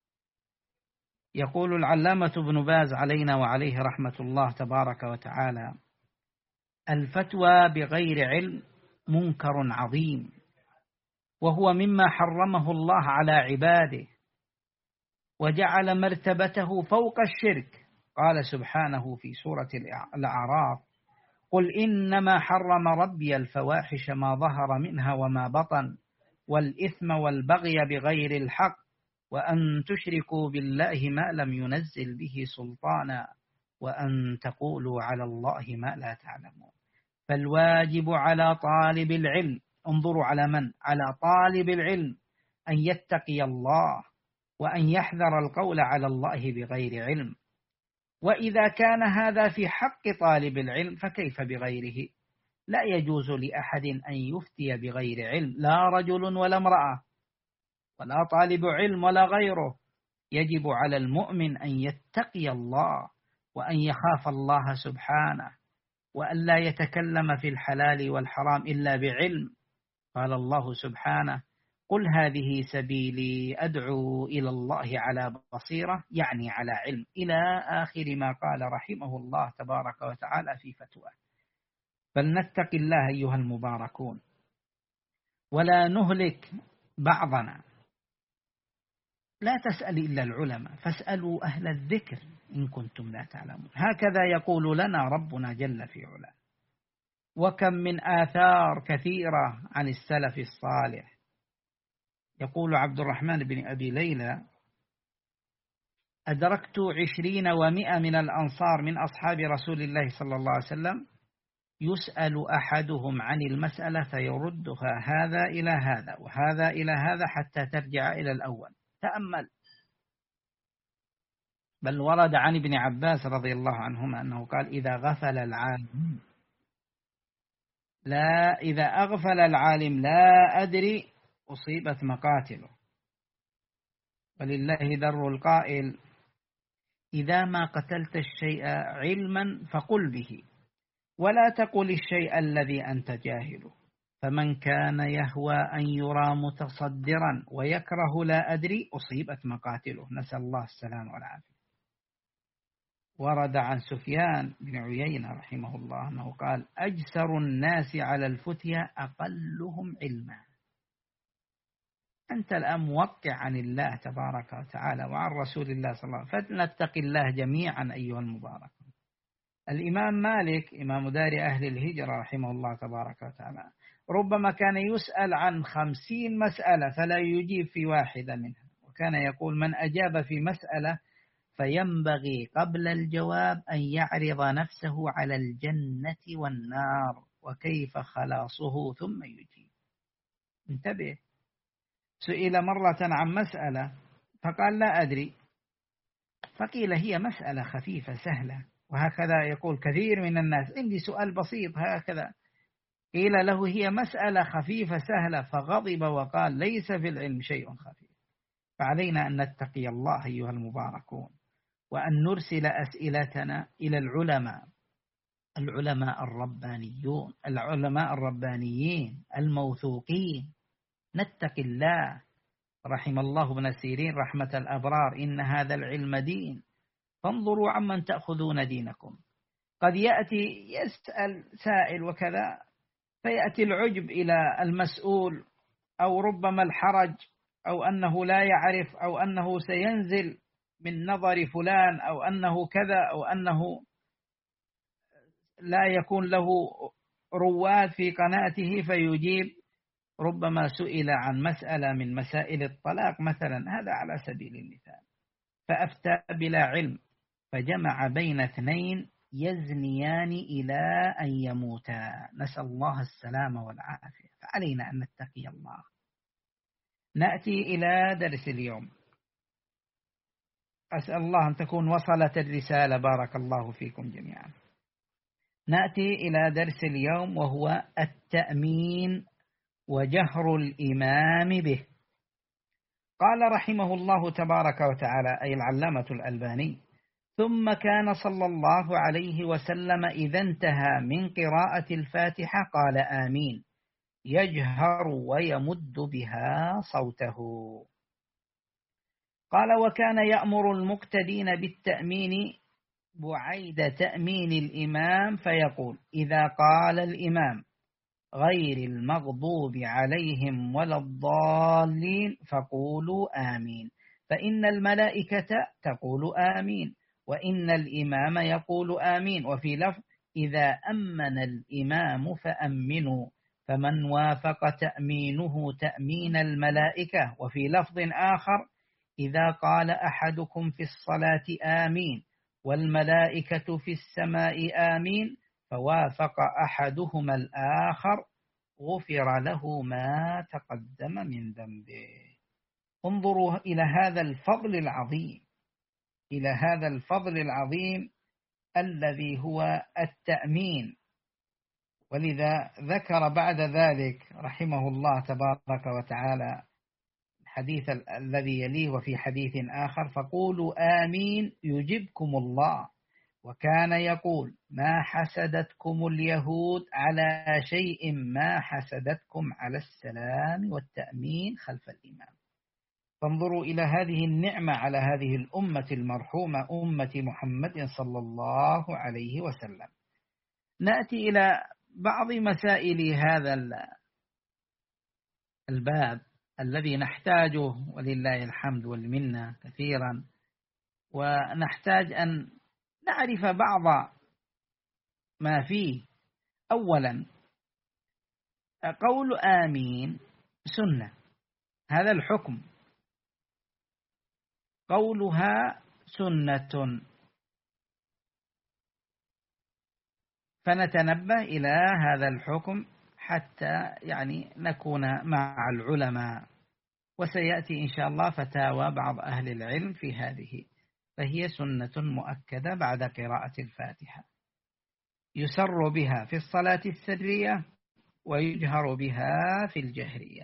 يقول العلامة ابن باز علينا وعليه رحمة الله تبارك وتعالى: الفتوى بغير علم منكر عظيم، وهو مما حرمه الله على عباده، وجعل مرتبته فوق الشرك. قال سبحانه في سورة الأعراف: قل إنما حرم ربي الفواحش ما ظهر منها وما بطن، والإثم والبغي بغير الحق، وأن تشركوا بالله ما لم ينزل به سلطانا، وأن تقولوا على الله ما لا تعلمون. فالواجب على طالب العلم، انظروا على من؟ على طالب العلم، أن يتقي الله وأن يحذر القول على الله بغير علم. وإذا كان هذا في حق طالب العلم فكيف بغيره؟ لا يجوز لأحد أن يفتي بغير علم، لا رجل ولا امرأة ولا طالب علم ولا غيره. يجب على المؤمن أن يتقي الله وأن يخاف الله سبحانه، وأن لا يتكلم في الحلال والحرام إلا بعلم. قال الله سبحانه: قل هذه سبيلي أدعو إلى الله على بصيرة، يعني على علم، إلى آخر ما قال رحمه الله تبارك وتعالى في فتواه. فلنتق الله أيها المباركون، ولا نهلك بعضنا. لا تسأل إلا العلماء، فاسألوا أهل الذكر إن كنتم لا تعلمون. هكذا يقول لنا ربنا جل في علاه. وكم من آثار كثيرة عن السلف الصالح. يقول عبد الرحمن بن أبي ليلى: أدركت 20 و100 من الأنصار من أصحاب رسول الله صلى الله عليه وسلم يسأل أحدهم عن المسألة فيردها هذا إلى هذا وهذا إلى هذا حتى ترجع إلى الأول. تأمل. بل ورد عن ابن عباس رضي الله عنهما أنه قال: إذا أغفل العالم لا أدري أصيبت مقاتله. ولله در القائل: إذا ما قتلت الشيء علما فقل به، ولا تقل الشيء الذي أنت جاهله. فمن كان يهوى أن يرى متصدرا ويكره لا أدري أصيبت مقاتله. نسأل الله السلام والعافية. ورد عن سفيان بن عيينة رحمه الله أنه قال: أجسر الناس على الفتيا أقلهم علما. أنت الآن موقع عن الله تبارك وتعالى وعن رسول الله صلى الله عليه وسلم، فلنتق الله جميعا أيها المبارك. الإمام مالك إمام دار أهل الهجرة رحمه الله تبارك وتعالى ربما كان يسأل عن 50 مسألة فلا يجيب في واحدة منها، وكان يقول: من أجاب في مسألة فينبغي قبل الجواب أن يعرض نفسه على الجنة والنار وكيف خلاصه ثم يجيب. انتبه. سئل مرة عن مسألة فقال: لا أدري. فقيل: هي مسألة خفيفة سهلة. وهكذا يقول كثير من الناس: عندي سؤال بسيط هكذا. قيل له: هي مسألة خفيفة سهلة، فغضب وقال: ليس في العلم شيء خفيف. فعلينا أن نتقي الله أيها المباركون، وأن نرسل أسئلتنا إلى العلماء الربانيون، العلماء الربانيين الموثوقين. نتقي الله. رحم الله ابن سيرين رحمة الأبرار: إن هذا العلم دين فانظروا عمن تأخذون دينكم. قد يأتي يسأل سائل وكذا فيأتي العجب إلى المسؤول، أو ربما الحرج، أو أنه لا يعرف، أو أنه سينزل من نظر فلان، أو أنه كذا، أو أنه لا يكون له رواد في قناته فيجيب. ربما سئل عن مسألة من مسائل الطلاق مثلا، هذا على سبيل المثال، فأفتى بلا علم، فجمع بين اثنين يزنيان إلى أن يموتا. نسأل الله السلامة والعافية. فعلينا أن نتقي الله. نأتي إلى درس اليوم. أسأل الله أن تكون وصلت الرسالة. بارك الله فيكم جميعا. نأتي إلى درس اليوم، وهو التأمين وجهر الإمام به. قال رحمه الله تبارك وتعالى، أي العلامة الألباني: ثم كان صلى الله عليه وسلم إذا انتهى من قراءة الفاتحة قال: آمين، يجهر ويمد بها صوته. قال: وكان يأمر المقتدين بالتأمين بعيد تأمين الإمام، فيقول: إذا قال الإمام غير المغضوب عليهم ولا الضالين فقولوا آمين، فإن الملائكة تقول آمين، وإن الإمام يقول آمين. وفي لفظ: إذا أمن الإمام فأمنوا، فمن وافق تأمينه تأمين الملائكة. وفي لفظ آخر: إذا قال أحدكم في الصلاة آمين والملائكة في السماء آمين فوافق أحدهما الآخر غفر له ما تقدم من ذنبه. انظروا إلى هذا الفضل العظيم، إلى هذا الفضل العظيم الذي هو التأمين. ولذا ذكر بعد ذلك رحمه الله تبارك وتعالى الحديث الذي يليه: وفي حديث آخر: فقولوا آمين يجبكم الله، وكان يقول ما حسدتكم اليهود على شيء ما حسدتكم على السلام والتأمين خلف الإمام. فانظروا إلى هذه النعمة على هذه الأمة المرحومة، أمة محمد صلى الله عليه وسلم. نأتي إلى بعض مسائل هذا الباب الذي نحتاجه ولله الحمد والمنة كثيرا، ونحتاج أن نعرف بعض ما فيه. أولا، قول آمين سنة، هذا الحكم، قولها سنة، فنتنبه إلى هذا الحكم حتى نكون مع العلماء، وسيأتي إن شاء الله فتاوى بعض أهل العلم في هذه. فهي سنة مؤكدة بعد قراءة الفاتحة، يسر بها في الصلاة السرية ويجهر بها في الجهرية.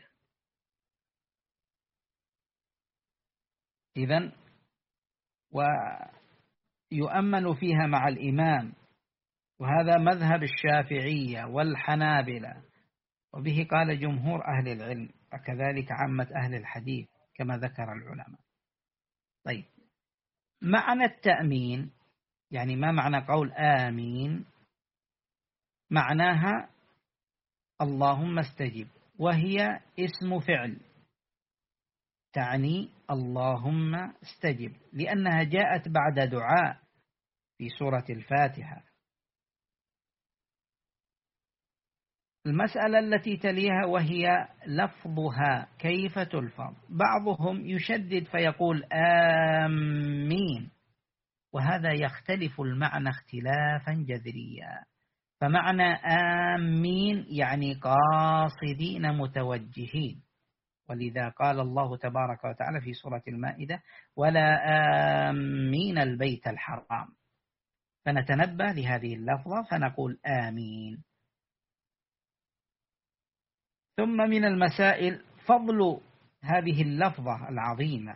إذن ويؤمن فيها مع الإمام، وهذا مذهب الشافعية والحنابلة، وبه قال جمهور أهل العلم، وكذلك عامة أهل الحديث كما ذكر العلماء. طيب، معنى التأمين، ما معنى قول آمين؟ معناها اللهم استجب، وهي اسم فعل تعني اللهم استجب، لأنها جاءت بعد دعاء في سورة الفاتحة. المسألة التي تليها وهي لفظها، كيف تلفظ؟ بعضهم يشدد فيقول آمين، وهذا يختلف المعنى اختلافا جذريا. فمعنى آمين يعني قاصدين متوجهين، ولذا قال الله تبارك وتعالى في سورة المائدة ولا آمين البيت الحرام. فنتنبه لهذه اللفظة فنقول آمين. ثم من المسائل فضل هذه اللفظة العظيمة،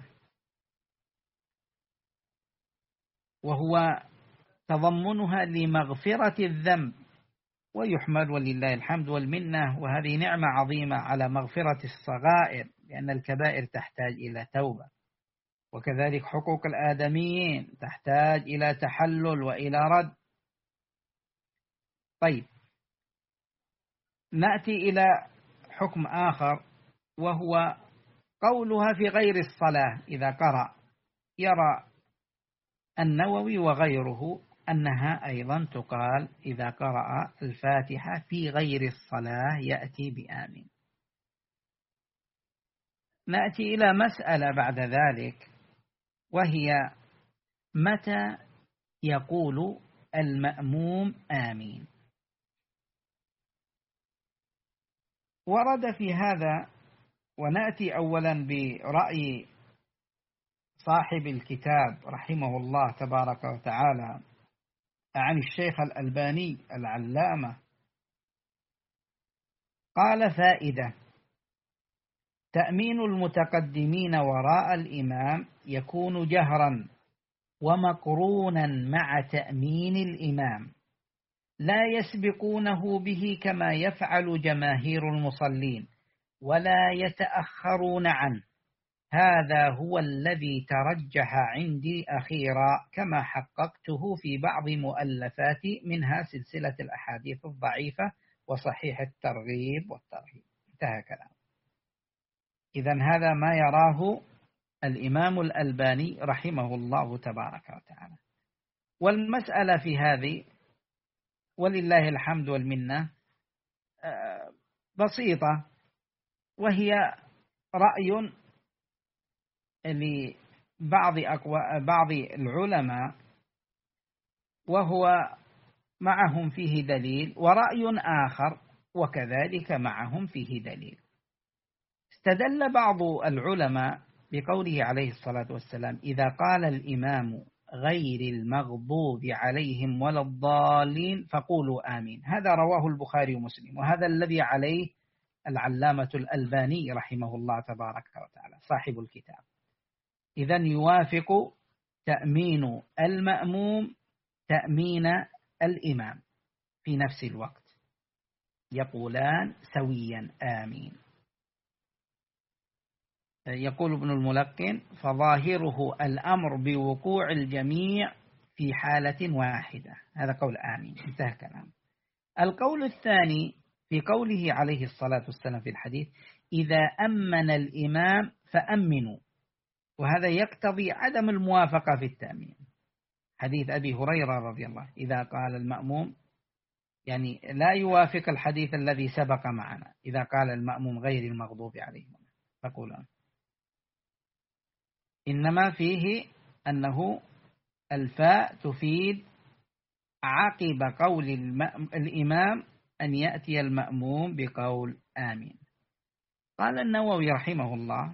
وهو تضمنها لمغفرة الذنب، ويحمد ولله الحمد والمنة، وهذه نعمة عظيمة على مغفرة الصغائر، لأن الكبائر تحتاج إلى توبة، وكذلك حقوق الآدميين تحتاج إلى تحلل وإلى رد. طيب، نأتي إلى حكم آخر، وهو قولها في غير الصلاة إذا قرأ. يرى النووي وغيره أنها أيضا تقال إذا قرأ الفاتحة في غير الصلاة يأتي بآمين. نأتي إلى مسألة بعد ذلك، وهي متى يقول المأموم آمين؟ ورد في هذا، ونأتي أولا برأي صاحب الكتاب رحمه الله تبارك وتعالى عن الشيخ الألباني العلامة. قال فائدة: تأمين المتقدمين وراء الإمام يكون جهرا ومقرونا مع تأمين الإمام، لا يسبقونه به كما يفعل جماهير المصلين ولا يتأخرون عنه. هذا هو الذي ترجح عندي أخيرا، كما حققته في بعض مؤلفاتي، منها سلسلة الأحاديث الضعيفة وصحيح الترغيب والترهيب. انتهى كلام. إذن هذا ما يراه الإمام الألباني رحمه الله تبارك وتعالى. والمسألة في هذه ولله الحمد والمنة بسيطة، وهي رأي لبعض العلماء، وهو معهم فيه دليل، ورأي آخر وكذلك معهم فيه دليل. استدل بعض العلماء بقوله عليه الصلاة والسلام: إذا قال الإمام غير المغضوب عليهم ولا الضالين فقولوا آمين. هذا رواه البخاري ومسلم، وهذا الذي عليه العلامة الألباني رحمه الله تبارك وتعالى صاحب الكتاب. إذن يوافق تأمين المأموم تأمين الإمام في نفس الوقت، يقولان سويا آمين. يقول ابن الملقن: فظاهره الأمر بوقوع الجميع في حالة واحدة. هذا قول آمين، انتهى كلام. القول الثاني في قوله عليه الصلاة والسلام في الحديث: إذا أمن الإمام فأمنوا، وهذا يقتضي عدم الموافقة في التأمين. حديث أبي هريرة رضي الله، إذا قال المأموم، يعني لا يوافق الحديث الذي سبق معنا، إذا قال المأموم غير المغضوب عليهم فقولان، إنما فيه أنه الفاء تفيد عقب قول الإمام أن يأتي المأموم بقول آمين. قال النووي رحمه الله: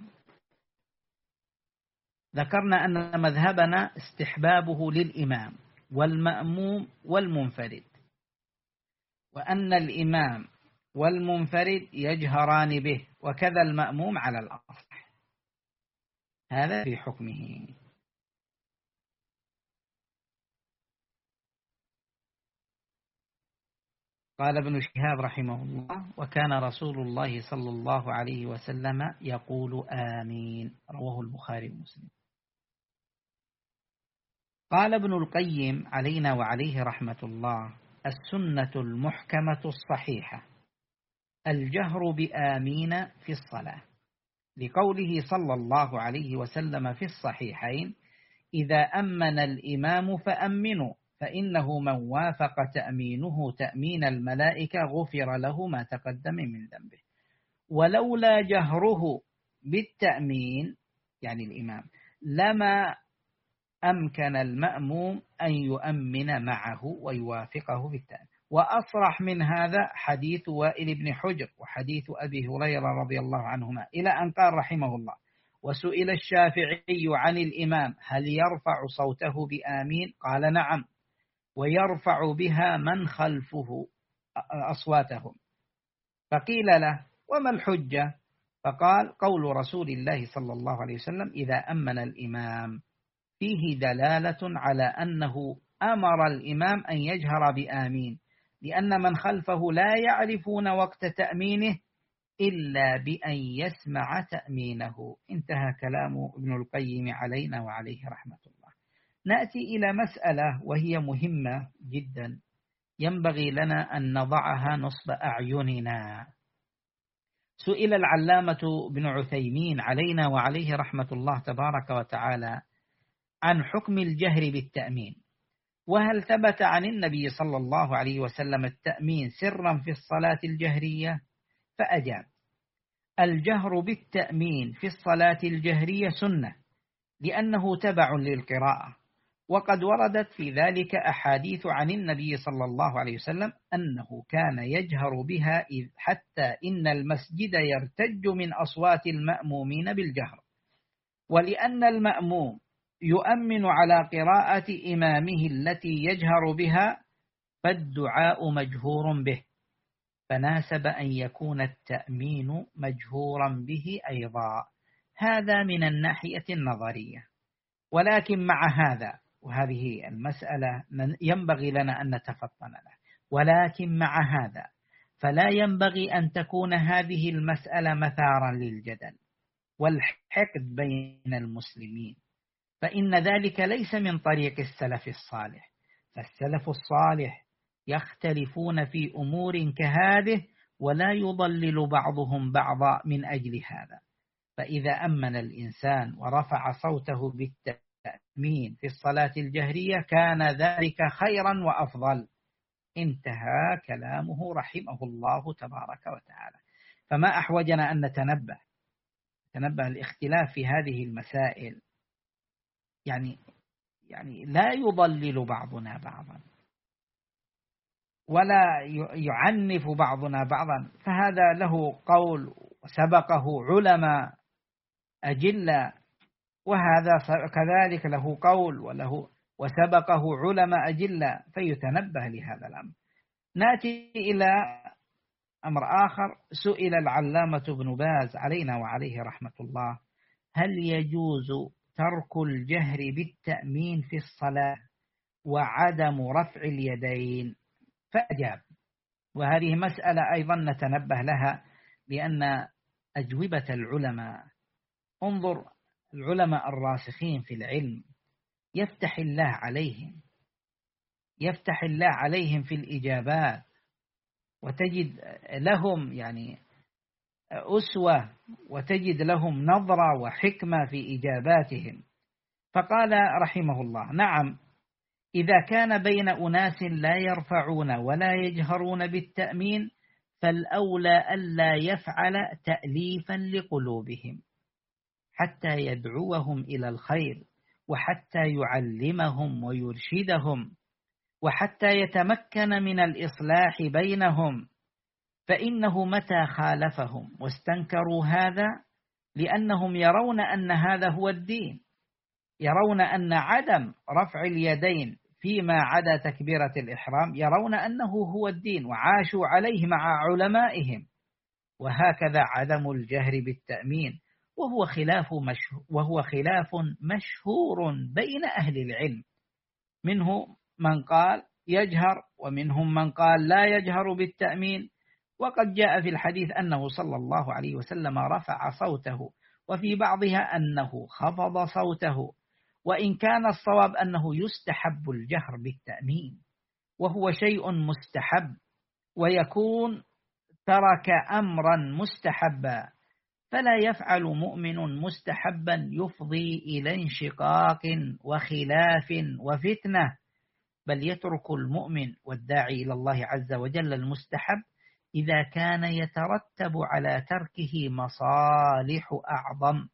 ذكرنا أن مذهبنا استحبابه للإمام والمأموم والمنفرد، وأن الإمام والمنفرد يجهران به، وكذا المأموم على الأصح. هذا في حكمه. قال ابن شهاب رحمه الله: وكان رسول الله صلى الله عليه وسلم يقول آمين. رواه البخاري ومسلم. قال ابن القيم علينا وعليه رحمة الله: السنة المحكمة الصحيحة الجهر بآمين في الصلاة، لقوله صلى الله عليه وسلم في الصحيحين: إذا أمن الإمام فأمنوا، فإنه من وافق تأمينه تأمين الملائكة غفر له ما تقدم من ذنبه. ولولا جهره بالتأمين، يعني الإمام، لما أمكن المأموم أن يؤمن معه ويوافقه بالتأمين. وأصرح من هذا حديث وائل بن حجر وحديث أبي هريرة رضي الله عنهما، إلى أن قال رحمه الله: وسئل الشافعي عن الإمام هل يرفع صوته بآمين؟ قال: نعم، ويرفع بها من خلفه أصواتهم. فقيل له: وما الحجة؟ فقال: قول رسول الله صلى الله عليه وسلم: إذا أمن الإمام، فيه دلالة على أنه أمر الإمام أن يجهر بآمين، لأن من خلفه لا يعرفون وقت تأمينه إلا بأن يسمع تأمينه. انتهى كلام ابن القيم علينا وعليه رحمة الله. نأتي إلى مسألة وهي مهمة جدا، ينبغي لنا أن نضعها نصب أعيننا. سئل العلامة بن عثيمين علينا وعليه رحمة الله تبارك وتعالى عن حكم الجهر بالتأمين، وهل ثبت عن النبي صلى الله عليه وسلم التأمين سرا في الصلاة الجهرية؟ فأجاب: الجهر بالتأمين في الصلاة الجهرية سنة، لأنه تبع للقراءة، وقد وردت في ذلك أحاديث عن النبي صلى الله عليه وسلم أنه كان يجهر بها، إذ حتى إن المسجد يرتج من أصوات المأمومين بالجهر. ولأن المأموم يؤمن على قراءة إمامه التي يجهر بها، فالدعاء مجهور به، فناسب أن يكون التأمين مجهورا به أيضا. هذا من الناحية النظرية. ولكن مع هذا، وهذه المسألة ينبغي لنا أن نتفطن لها، ولكن مع هذا فلا ينبغي أن تكون هذه المسألة مثارا للجدل والحقد بين المسلمين، فإن ذلك ليس من طريق السلف الصالح. فالسلف الصالح يختلفون في أمور كهذه، ولا يضلل بعضهم بعضا من أجل هذا. فإذا أمن الإنسان ورفع صوته بالتأمين في الصلاة الجهرية كان ذلك خيرا وأفضل. انتهى كلامه رحمه الله تبارك وتعالى. فما أحوجنا أن نتنبه الاختلاف في هذه المسائل، يعني لا يضلل بعضنا بعضا ولا يعنف بعضنا بعضا، فهذا له قول سبقه علماء أجلة، وهذا كذلك له قول وسبقه علماء أجلة، فيتنبه لهذا الأمر. نأتي إلى أمر آخر. سئل العلامة ابن باز علينا وعليه رحمة الله: هل يجوز ترك الجهر بالتأمين في الصلاة وعدم رفع اليدين، فأجاب. وهذه مسألة أيضا نتنبه لها، لأن أجوبة العلماء، انظر العلماء الراسخين في العلم يفتح الله عليهم في الإجابات، وتجد لهم يعني أسوة، وتجد لهم نظرة وحكمة في إجاباتهم. فقال رحمه الله: نعم، إذا كان بين أناس لا يرفعون ولا يجهرون بالتأمين فالأولى ألا يفعل تأليفا لقلوبهم حتى يدعوهم إلى الخير، وحتى يعلمهم ويرشدهم، وحتى يتمكن من الإصلاح بينهم، فإنه متى خالفهم واستنكروا هذا، لأنهم يرون أن هذا هو الدين، يرون أن عدم رفع اليدين فيما عدا تكبيرة الإحرام يرون أنه هو الدين، وعاشوا عليه مع علمائهم. وهكذا عدم الجهر بالتأمين، وهو خلاف مشهور بين أهل العلم، منه من قال يجهر، ومنهم من قال لا يجهر بالتأمين. وقد جاء في الحديث أنه صلى الله عليه وسلم رفع صوته، وفي بعضها أنه خفض صوته، وإن كان الصواب أنه يستحب الجهر بالتأمين، وهو شيء مستحب، ويكون ترك أمرا مستحبا، فلا يفعل مؤمن مستحبا يفضي إلى انشقاق وخلاف وفتنة، بل يترك المؤمن والداعي إلى الله عز وجل المستحب إذا كان يترتب على تركه مصالح أعظم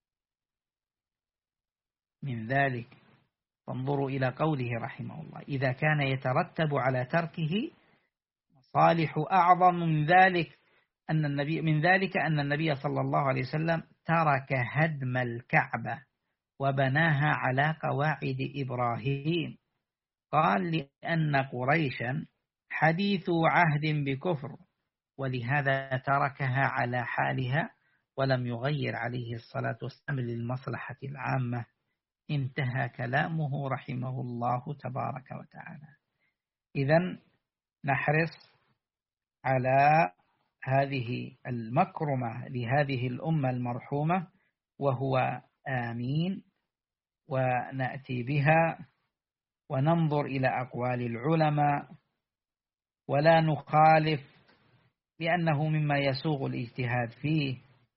من ذلك. فانظروا إلى قوله رحمه الله: إذا كان يترتب على تركه مصالح أعظم من ذلك، أن النبي صلى الله عليه وسلم ترك هدم الكعبة وبناها على قواعد إبراهيم. قال: لأن قريشا حديث عهد بكفر، ولهذا تركها على حالها ولم يغير عليه الصلاة والسلام للمصلحة العامة. انتهى كلامه رحمه الله تبارك وتعالى. إذن نحرص على هذه المكرمة لهذه الأمة المرحومة، وهو آمين، ونأتي بها وننظر إلى أقوال العلماء ولا نخالف، لأنه مما يسوغ الاجتهاد فيه،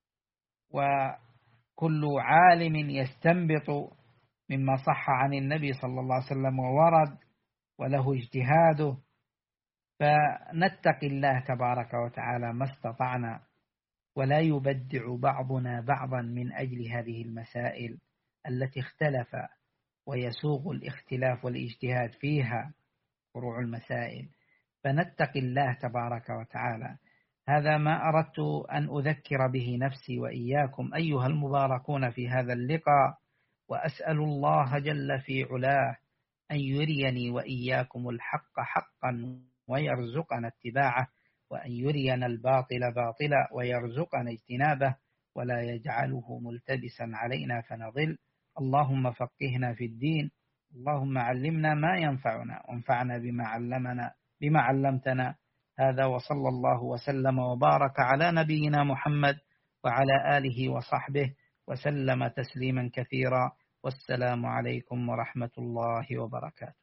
وكل عالم يستنبط مما صح عن النبي صلى الله عليه وسلم وورد وله اجتهاده، فنتقي الله تبارك وتعالى ما استطعنا، ولا يبدع بعضنا بعضا من أجل هذه المسائل التي اختلف ويسوغ الاختلاف والاجتهاد فيها فروع المسائل، فنتقي الله تبارك وتعالى. هذا ما أردت أن أذكر به نفسي وإياكم أيها المباركون في هذا اللقاء، وأسأل الله جل في علاه أن يريني وإياكم الحق حقا ويرزقنا اتباعه، وأن يرينا الباطل باطلا ويرزقنا اجتنابه، ولا يجعله ملتبسا علينا فنضل. اللهم فقهنا في الدين، اللهم علمنا ما ينفعنا، وانفعنا بما علمتنا. هذا وصلى الله وسلم وبارك على نبينا محمد وعلى آله وصحبه وسلم تسليما كثيرا. والسلام عليكم ورحمة الله وبركاته.